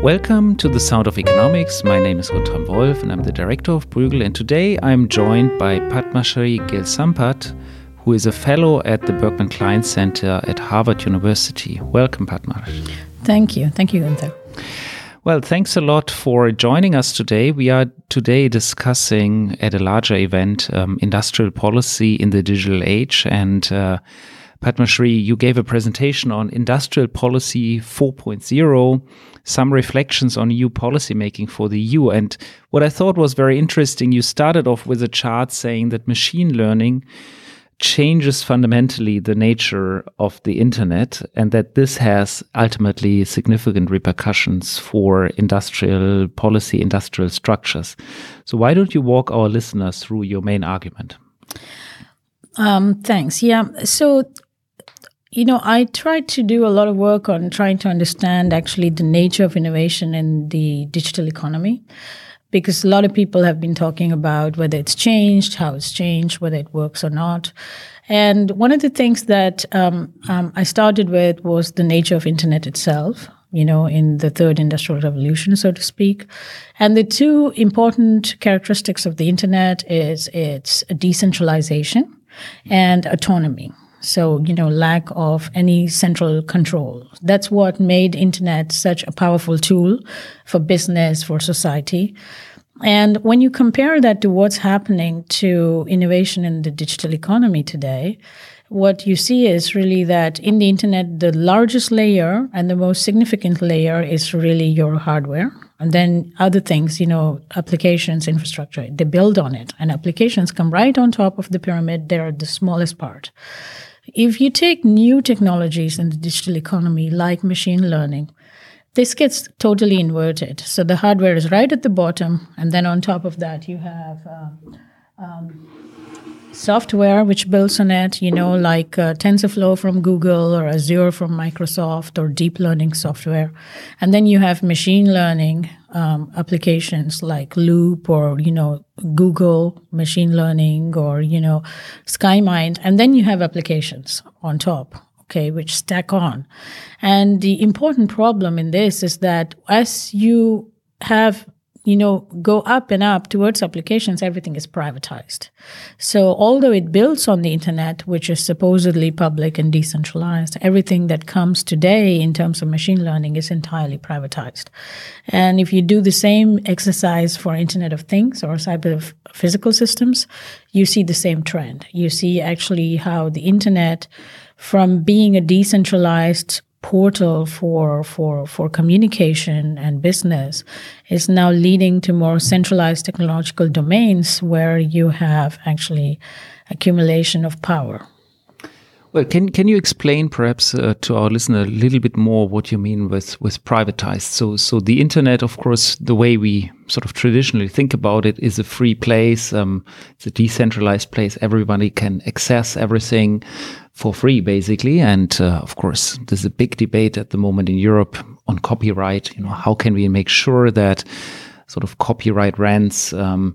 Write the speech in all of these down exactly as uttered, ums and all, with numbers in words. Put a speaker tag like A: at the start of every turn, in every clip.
A: Welcome to The Sound of Economics. My name is Guntram Wolf and I'm the director of Bruegel. And today I'm joined by Padmasree Gill-Sampath, who is a fellow at the Berkman Klein Center at Harvard University. Welcome, Padmasree.
B: Thank you. Thank you, Gunther.
A: Well, thanks a lot for joining us today. We are today discussing at a larger event um, industrial policy in the digital age. And uh, Padmasree, you gave a presentation on Industrial Policy four point oh, some reflections on E U policymaking for the E U. And what I thought was very interesting, you started off with a chart saying that machine learning changes fundamentally the nature of the internet and that this has ultimately significant repercussions for industrial policy, industrial structures. So why don't you walk our listeners through your main argument?
B: Um, thanks. Yeah. So, you know, I tried to do a lot of work on trying to understand actually the nature of innovation in the digital economy, because a lot of people have been talking about whether it's changed, how it's changed, whether it works or not. And one of the things that um, um, I started with was the nature of internet itself, you know, in the third industrial revolution, so to speak. And the two important characteristics of the internet is its decentralization and autonomy. So, you know, lack of any central control. That's what made internet such a powerful tool for business, for society. And when you compare that to what's happening to innovation in the digital economy today, what you see is really that in the internet, the largest layer and the most significant layer is really your hardware. And then other things, you know, applications, infrastructure, they build on it. And applications come right on top of the pyramid. They're the smallest part. If you take new technologies in the digital economy, like machine learning, this gets totally inverted. So the hardware is right at the bottom, and then on top of that, you have um, um, software which builds on it, you know, like uh, TensorFlow from Google or Azure from Microsoft or deep learning software. And then you have machine learning um, applications like Loop or, you know, Google machine learning or, you know, SkyMind. And then you have applications on top, okay, which stack on. And the important problem in this is that as you have you know, go up and up towards applications, everything is privatized. So although it builds on the internet, which is supposedly public and decentralized, everything that comes today in terms of machine learning is entirely privatized. And if you do the same exercise for Internet of Things or cyber of physical systems, you see the same trend. You see actually how the internet, from being a decentralized portal for for for communication and business, is now leading to more centralized technological domains where you have actually accumulation of power.
A: Well, can can you explain perhaps uh, to our listener a little bit more what you mean with with privatized? So so the internet, of course, the way we sort of traditionally think about it, is a free place. Um, it's a decentralized place. Everybody can access everything for free, basically. And uh, of course, there's a big debate at the moment in Europe on copyright. You know, how can we make sure that sort of copyright rents um,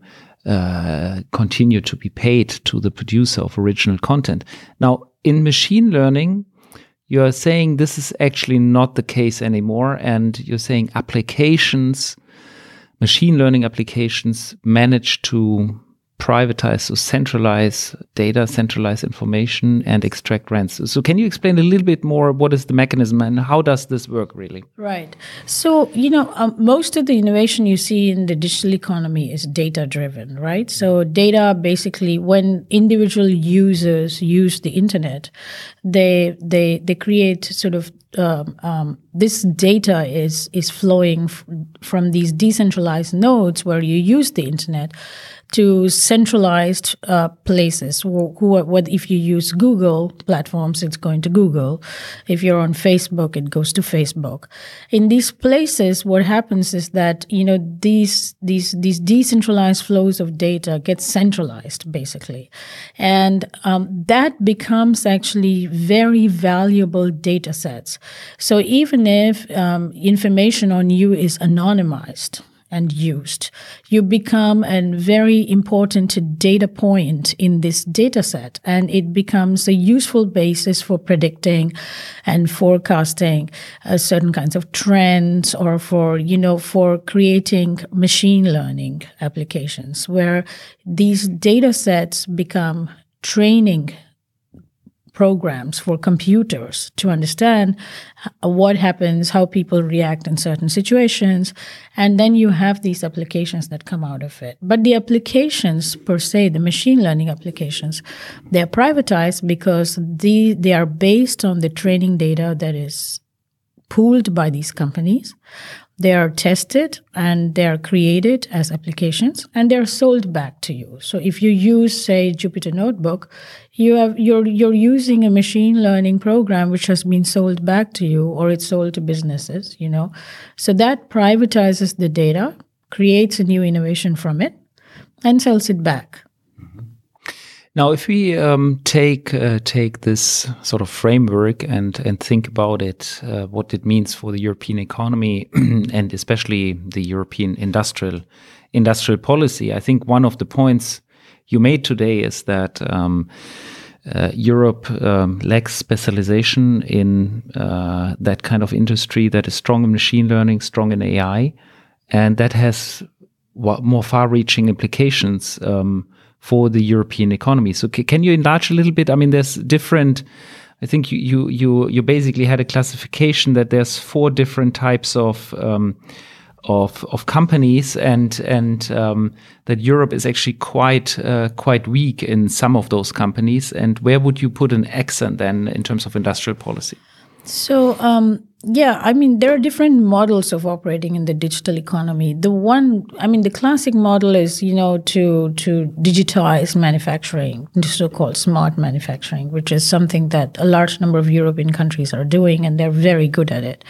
A: uh, continue to be paid to the producer of original content? Now, in machine learning, you are saying this is actually not the case anymore, and you're saying applications, machine learning applications, manage to privatize, so centralize data, centralize information, and extract rents. So can you explain a little bit more what is the mechanism and how does this work really?
B: Right. So, you know, um, most of the innovation you see in the digital economy is data-driven, right? So data, basically, when individual users use the internet, they they they create sort of Um, um, this data is is flowing f- from these decentralized nodes where you use the internet to centralized uh, places. Who, who are, what if you use Google platforms, it's going to Google. If you're on Facebook, it goes to Facebook. In these places, what happens is that you know these these these decentralized flows of data get centralized, basically, and um, that becomes actually very valuable data sets. So even if um, information on you is anonymized, and used. You become a very important data point in this data set, and it becomes a useful basis for predicting and forecasting uh, certain kinds of trends, or for, you know, for creating machine learning applications where these data sets become training programs for computers to understand what happens, how people react in certain situations, and then you have these applications that come out of it. But the applications per se, the machine learning applications, they're privatized because the, they are based on the training data that is pooled by these companies. They are tested and they are created as applications, and they are sold back to you. So if you use, say, Jupyter Notebook, you have you're you're using a machine learning program which has been sold back to you, or it's sold to businesses, you know. So that privatizes the data, creates a new innovation from it, and sells it back.
A: Now, if we um, take uh, take this sort of framework and and think about it, uh, what it means for the European economy and especially the European industrial industrial policy, I think one of the points you made today is that um, uh, Europe um, lacks specialization in uh, that kind of industry that is strong in machine learning, strong in A I, and that has more far-reaching implications Um, for the European economy. So c- can you enlarge a little bit? I mean, there's different, I think you you you, you basically had a classification that there's four different types of um, of of companies, and and um, that Europe is actually quite uh, quite weak in some of those companies. And where would you put an accent then in terms of industrial policy?
B: So, um, yeah, I mean, there are different models of operating in the digital economy. The one, I mean, the classic model is, you know, to to digitize manufacturing, so-called smart manufacturing, which is something that a large number of European countries are doing, and they're very good at it.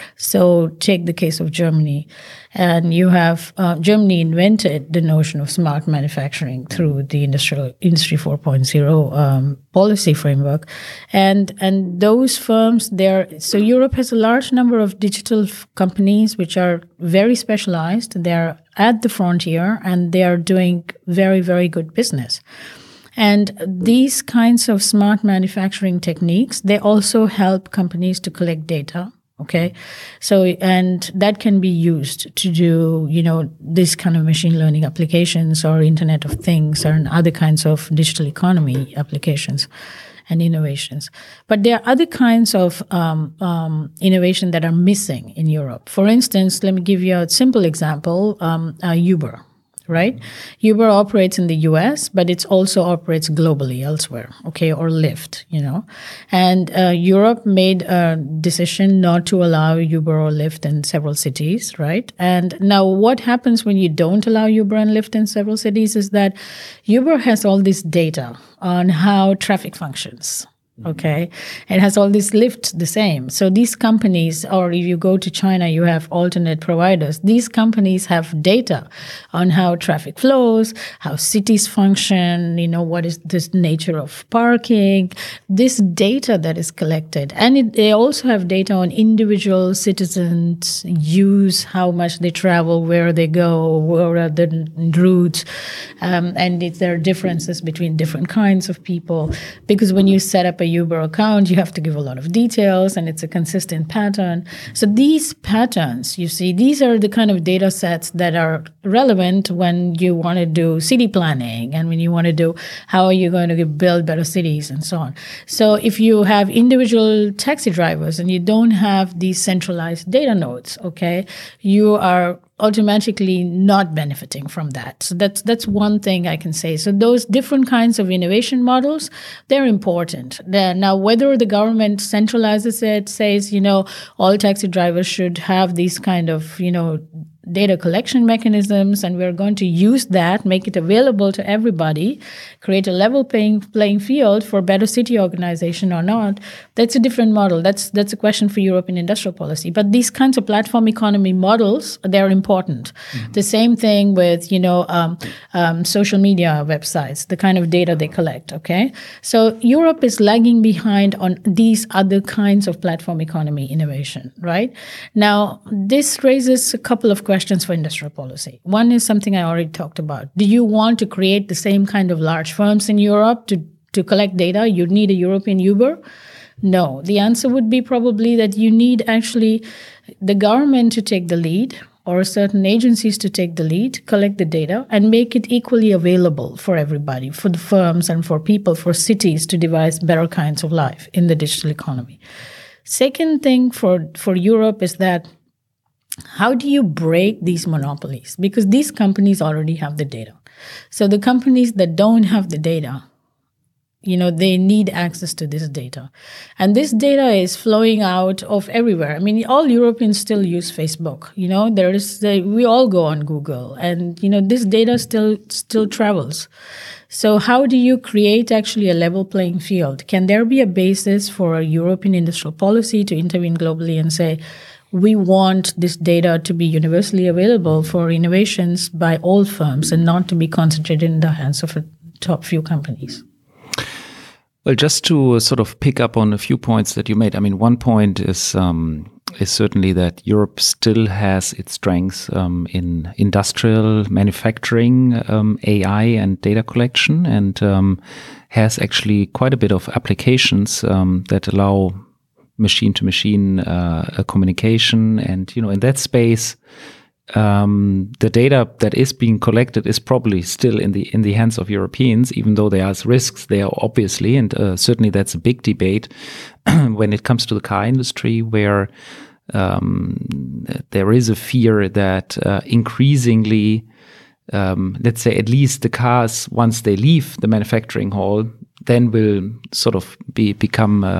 B: So take the case of Germany, and you have uh, Germany invented the notion of smart manufacturing through the industrial industry four point oh um, policy framework, and and those firms there. So Europe has a large number of digital f- companies which are very specialized. They're at the frontier, and they are doing very very good business. And these kinds of smart manufacturing techniques, they also help companies to collect data. Okay. So, and that can be used to do, you know, this kind of machine learning applications or Internet of Things or other kinds of digital economy applications and innovations. But there are other kinds of um, um, innovation that are missing in Europe. For instance, let me give you a simple example, um, uh, Uber. Right? Uber operates in the U S, but it also operates globally elsewhere, okay, or Lyft, you know. And uh, Europe made a decision not to allow Uber or Lyft in several cities, right? And now what happens when you don't allow Uber and Lyft in several cities is that Uber has all this data on how traffic functions. Okay. It has all this Lyft the same. So these companies, or if you go to China, you have alternate providers. These companies have data on how traffic flows, how cities function, you know, what is this nature of parking, this data that is collected. And it, they also have data on individual citizens' use, how much they travel, where they go, where are the routes. Um, and if there are differences between different kinds of people. Because when you set up a Uber account, you have to give a lot of details, and it's a consistent pattern. So these patterns, you see, these are the kind of data sets that are relevant when you want to do city planning and when you want to do how are you going to build better cities and so on. So if you have individual taxi drivers and you don't have these centralized data nodes, okay, you are automatically not benefiting from that. So that's that's one thing I can say. So those different kinds of innovation models, they're important. They're, now, whether the government centralizes it, says, you know, all taxi drivers should have these kind of, you know, data collection mechanisms, and we're going to use that, make it available to everybody, create a level playing playing field for better city organization or not, that's a different model. That's that's a question for European industrial policy. But these kinds of platform economy models, they're important. Mm-hmm. The same thing with, you know, um, um, social media websites, the kind of data they collect, okay? So Europe is lagging behind on these other kinds of platform economy innovation, right? Now, this raises a couple of questions. questions for industrial policy. One is something I already talked about. Do you want to create the same kind of large firms in Europe to, to collect data? You need a European Uber? No. The answer would be probably that you need actually the government to take the lead, or certain agencies to take the lead, collect the data, and make it equally available for everybody, for the firms and for people, for cities to devise better kinds of life in the digital economy. Second thing for, for Europe is that how do you break these monopolies? Because these companies already have the data. So the companies that don't have the data, you know, they need access to this data. And this data is flowing out of everywhere. I mean, all Europeans still use Facebook. You know, there is the, we all go on Google. And, you know, this data still still travels. So how do you create actually a level playing field? Can there be a basis for a European industrial policy to intervene globally and say, we want this data to be universally available for innovations by all firms and not to be concentrated in the hands of a top few companies?
A: Well, just to sort of pick up on a few points that you made. I mean, one point is um, is certainly that Europe still has its strengths um, in industrial manufacturing, um, A I, and data collection, and um, has actually quite a bit of applications um, that allow machine-to-machine uh, communication. And you know, in that space, Um, the data that is being collected is probably still in the in the hands of Europeans, even though there are risks there, obviously, and uh, certainly that's a big debate when it comes to the car industry, where um, there is a fear that uh, increasingly, um, let's say, at least the cars, once they leave the manufacturing hall, then will sort of be become uh,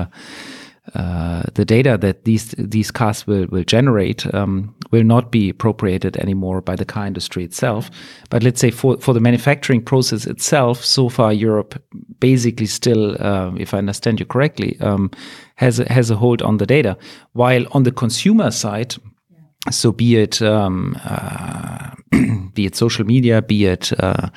A: Uh, the data that these these cars will will generate um, will not be appropriated anymore by the car industry itself. But let's say for for the manufacturing process itself, so far Europe basically still, uh, if I understand you correctly, um, has a, has a hold on the data. While on the consumer side, yeah. so be it um, uh, be it social media, be it uh,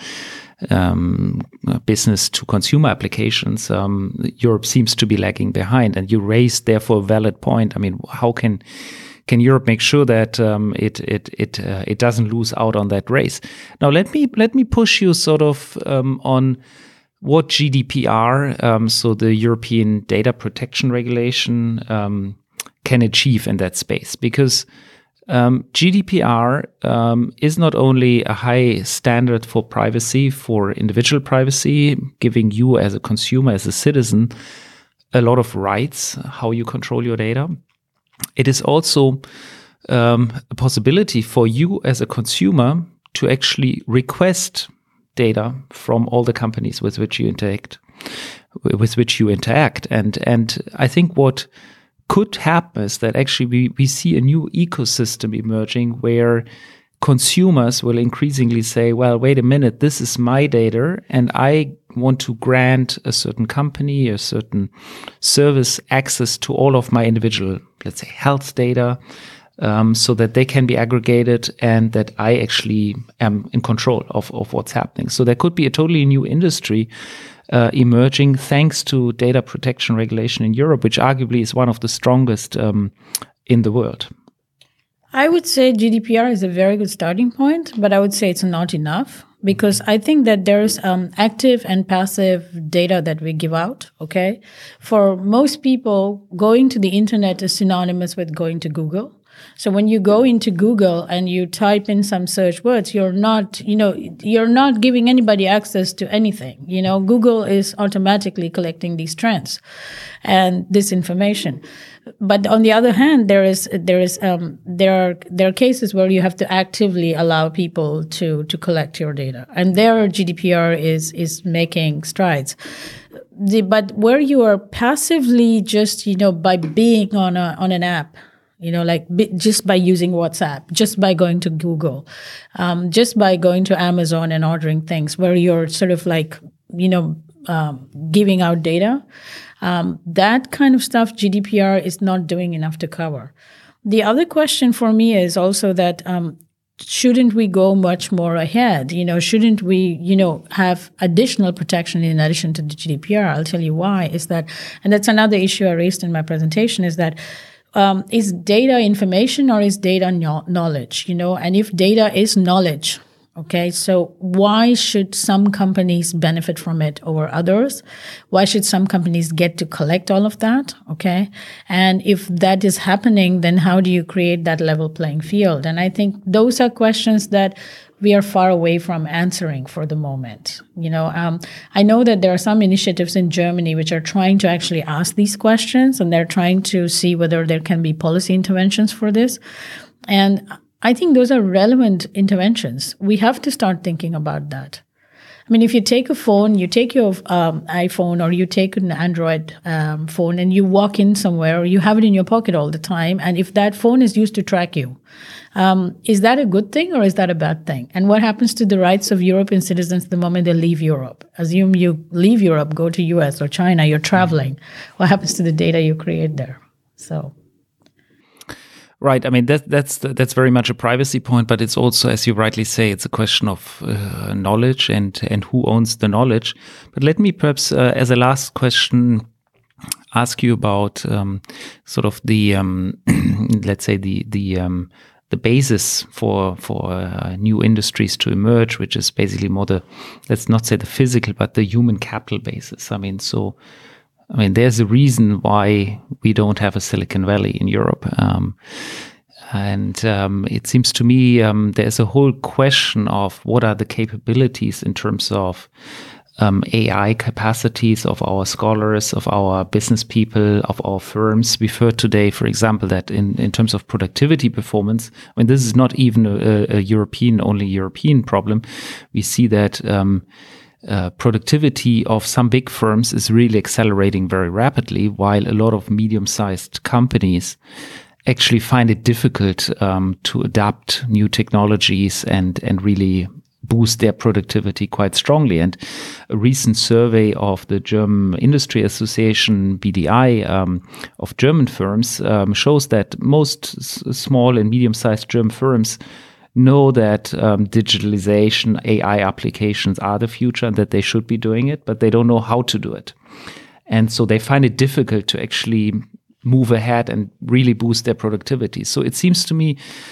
A: Um, business to consumer applications, um, Europe seems to be lagging behind. And you raised therefore a valid point. I mean, how can can Europe make sure that um, it it it uh, it doesn't lose out on that race? Now, let me let me push you sort of um, on what G D P R, um, so the European Data Protection Regulation, um, can achieve in that space, because Um, G D P R um, is not only a high standard for privacy, for individual privacy, giving you as a consumer, as a citizen, a lot of rights, how you control your data. It is also um, a possibility for you as a consumer to actually request data from all the companies with which you interact, with which you interact. And, and I think what could happen is that actually we, we see a new ecosystem emerging where consumers will increasingly say, well, wait a minute, this is my data and I want to grant a certain company, a certain service access to all of my individual, let's say, health data, um, so that they can be aggregated and that I actually am in control of, of what's happening. So there could be a totally new industry Uh, emerging thanks to data protection regulation in Europe, which arguably is one of the strongest um, in the world.
B: I would say G D P R is a very good starting point, but I would say it's not enough, because I think that there's um, active and passive data that we give out, okay? For most people, going to the internet is synonymous with going to Google. So when you go into Google and you type in some search words, you're not, you know, you're not giving anybody access to anything. You know, Google is automatically collecting these trends and this information. But on the other hand, there is there is um, there are there are cases where you have to actively allow people to to collect your data, and there G D P R is is making strides. The, but where you are passively just, you know, by being on a on an app, you know, like b- just by using WhatsApp, just by going to Google, um, just by going to Amazon and ordering things, where you're sort of like, you know, um, giving out data, um, that kind of stuff, G D P R is not doing enough to cover. The other question for me is also that um, shouldn't we go much more ahead? You know, shouldn't we, you know, have additional protection in addition to the G D P R? I'll tell you why. Is that, and that's another issue I raised in my presentation, is that um, is data information or is data no- knowledge? You know, and if data is knowledge, okay, so why should some companies benefit from it over others? Why should some companies get to collect all of that? Okay, and if that is happening, then how do you create that level playing field? And I think those are questions that we are far away from answering for the moment. You know, um, I know that there are some initiatives in Germany which are trying to actually ask these questions, and they're trying to see whether there can be policy interventions for this. And I think those are relevant interventions. We have to start thinking about that. I mean, if you take a phone, you take your um, iPhone or you take an Android um, phone and you walk in somewhere, or you have it in your pocket all the time, and if that phone is used to track you, um, is that a good thing or is that a bad thing? And what happens to the rights of European citizens the moment they leave Europe? Assume you leave Europe, go to U S or China, you're traveling. What happens to the data you create there? So...
A: Right. I mean, that, that's that's very much a privacy point, but it's also, as you rightly say, it's a question of uh, knowledge and and who owns the knowledge. But let me perhaps, uh, as a last question, ask you about um, sort of the um, let's say the the um, the basis for for uh, new industries to emerge, which is basically more the, let's not say the physical, but the human capital basis. I mean, so. I mean, there's a reason why we don't have a Silicon Valley in Europe. Um, and um, it seems to me um, there's a whole question of what are the capabilities in terms of um, A I capacities of our scholars, of our business people, of our firms. We've heard today, for example, that in, in terms of productivity performance, I mean, this is not even a, a European, only European problem. We see that um, Uh, productivity of some big firms is really accelerating very rapidly, while a lot of medium-sized companies actually find it difficult um, to adapt new technologies and and really boost their productivity quite strongly. And a recent survey of the German Industry Association, B D I, um, of German firms um, shows that most s- small and medium-sized German firms know that um, digitalization, A I applications are the future and that they should be doing it, but they don't know how to do it. And so they find it difficult to actually move ahead and really boost their productivity. So it seems to me,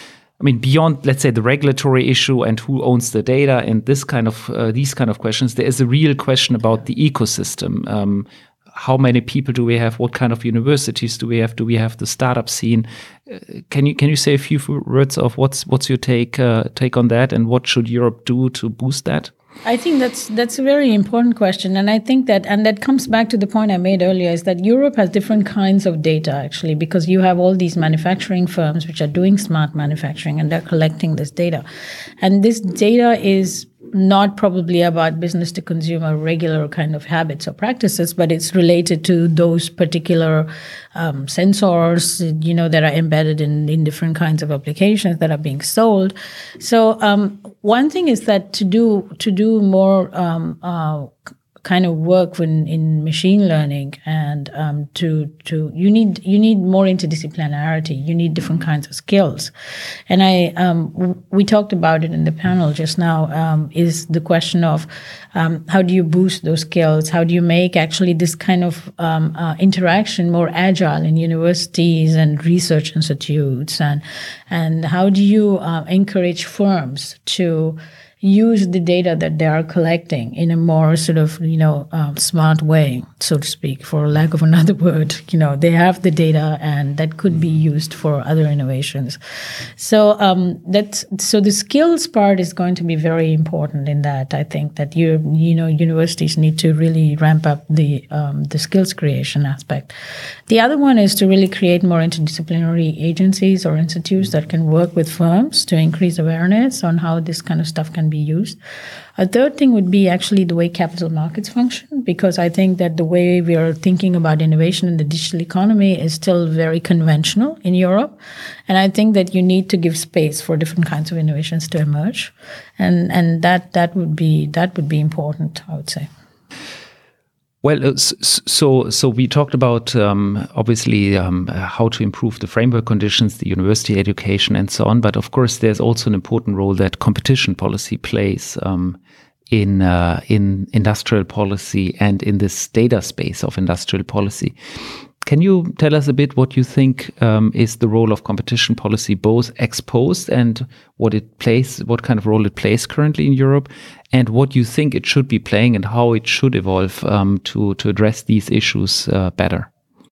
A: I mean, beyond, let's say, the regulatory issue and who owns the data and this kind of uh, these kind of questions, there is a real question about the ecosystem. Um, How many people do we have? What kind of universities do we have? Do we have the startup scene? Uh, can you can you say a few words of what's what's your take uh, take on that, and what should Europe do to boost that?
B: I think that's that's a very important question, and I think that and that comes back to the point I made earlier, is that Europe has different kinds of data actually, because you have all these manufacturing firms which are doing smart manufacturing and they're collecting this data, and this data is not probably about business to consumer regular kind of habits or practices, but it's related to those particular um, sensors, you know, that are embedded in, in different kinds of applications that are being sold. So um, one thing is that to do to do more um, uh, kind of work in, in machine learning, and um, to to you need you need more interdisciplinarity. You need different kinds of skills, and I um, w- we talked about it in the panel just now. Um, is the question of um, how do you boost those skills? How do you make actually this kind of um, uh, interaction more agile in universities and research institutes, and and how do you uh, encourage firms to use the data that they are collecting in a more sort of, you know, um, smart way, so to speak, for lack of another word. You know, they have the data and that could be used for other innovations. So um, that's so the skills part is going to be very important in that. I think that you you know universities need to really ramp up the um, the skills creation aspect. The other one is to really create more interdisciplinary agencies or institutes that can work with firms to increase awareness on how this kind of stuff can be used. A third thing would be actually the way capital markets function, because I think that the way we are thinking about innovation in the digital economy is still very conventional in Europe. And I think that you need to give space for different kinds of innovations to emerge. And and that that would be that would be important, I would say.
A: Well, uh, so so we talked about um, obviously um, how to improve the framework conditions, the university education, and so on. But of course, there's also an important role that competition policy plays um, in uh, in industrial policy and in this data space of industrial policy. can you tell us a bit what you think um, is the role of competition policy, both ex post and what it plays, what kind of role it plays currently in Europe, and what you think it should be playing and how it should evolve um, to to address these issues uh, better?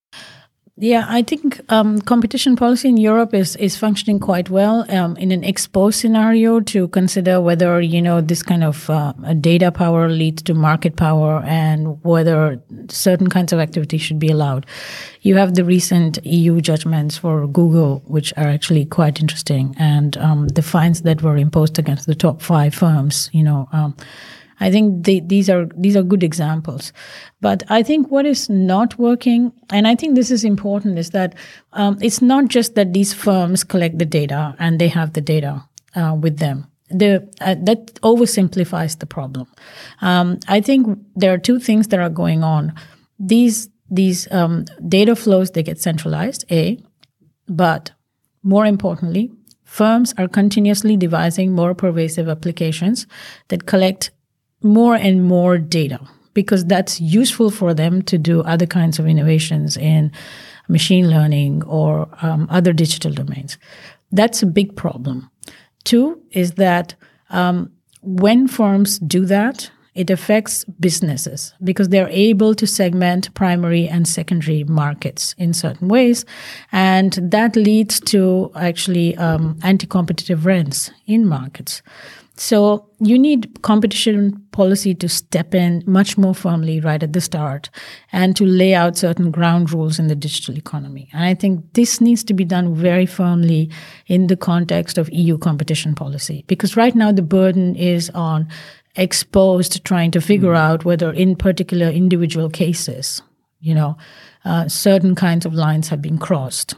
B: Yeah, I think um, competition policy in Europe is is functioning quite well um, in an ex-post scenario to consider whether, you know, this kind of uh, data power leads to market power and whether certain kinds of activity should be allowed. You have the recent E U judgments for Google, which are actually quite interesting, and um, the fines that were imposed against the top five firms, you know, um, I think they, these are these are good examples. But I think what is not working, and I think this is important, is that um, it's not just that these firms collect the data and they have the data uh, with them. The, uh, that oversimplifies the problem. Um, I think there are two things that are going on. These these um, data flows, they get centralized, A, but more importantly, firms are continuously devising more pervasive applications that collect more and more data, because that's useful for them to do other kinds of innovations in machine learning or um, other digital domains. That's a big problem. Two is that um, when firms do that, it affects businesses because they're able to segment primary and secondary markets in certain ways. And that leads to actually um, anti-competitive rents in markets. So you need competition policy to step in much more firmly right at the start and to lay out certain ground rules in the digital economy. And I think this needs to be done very firmly in the context of E U competition policy, because right now the burden is on exposed trying to figure mm. out whether in particular individual cases, you know, uh, certain kinds of lines have been crossed.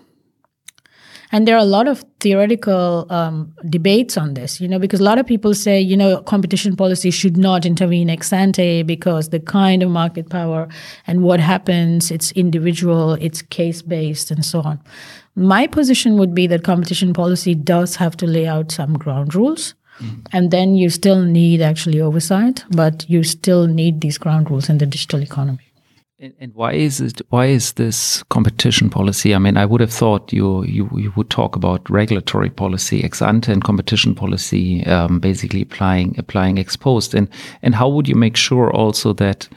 B: And there are a lot of theoretical um, debates on this, you know, because a lot of people say, you know, competition policy should not intervene ex ante because the kind of market power and what happens, it's individual, it's case-based, and so on. My position would be that competition policy does have to lay out some ground rules, mm. and then you still need actually oversight, but you still need these ground rules in the digital economy.
A: And why is it? Why is this competition policy? I mean, I would have thought you you, you would talk about regulatory policy ex ante and competition policy, um, basically applying applying ex post. And and how would you make sure also that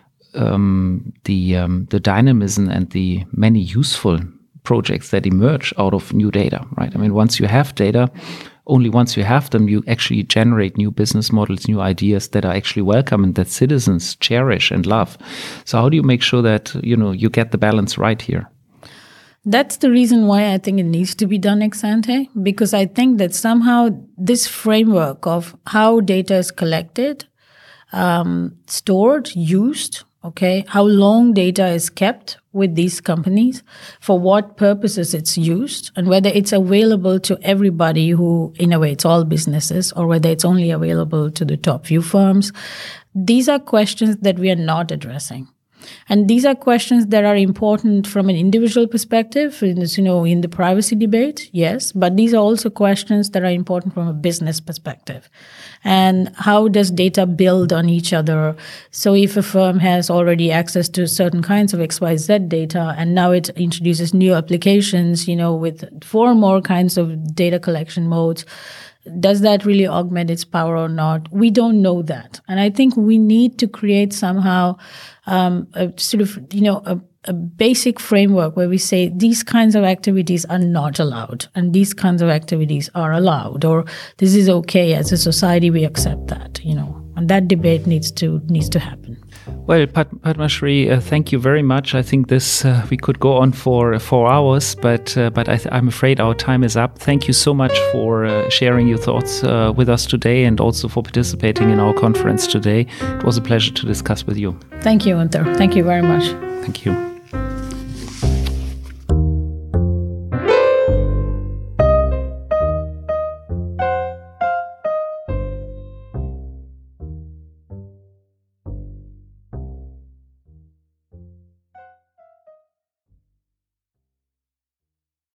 A: um, the um, the dynamism and the many useful projects that emerge out of new data, right? I mean, once you have data, only once you have them, you actually generate new business models, new ideas that are actually welcome and that citizens cherish and love. So how do you make sure that, you know, you get the balance right here?
B: That's the reason why I think it needs to be done ex ante, because I think that somehow this framework of how data is collected, um, stored, used, okay, how long data is kept with these companies, for what purposes it's used, and whether it's available to everybody who innovates, all businesses, or whether it's only available to the top few firms. These are questions that we are not addressing. And these are questions that are important from an individual perspective, you know, in the privacy debate, yes, but these are also questions that are important from a business perspective. And how does data build on each other? So if a firm has already access to certain kinds of X Y Z data, and now it introduces new applications, you know, with four more kinds of data collection modes, does that really augment its power or not? We don't know that. And I think we need to create somehow um, a sort of, you know, a, a basic framework where we say these kinds of activities are not allowed and these kinds of activities are allowed, or this is okay. As a society, we accept that, you know, and that debate needs to needs to happen.
A: Well, Padmashree, uh, thank you very much. I think this uh, we could go on for four hours, but uh, but I th- I'm afraid our time is up. Thank you so much for uh, sharing your thoughts uh, with us today, and also for participating in our conference today. It was a pleasure to discuss with you.
B: Thank you, Gunther. Thank you very much.
A: Thank you.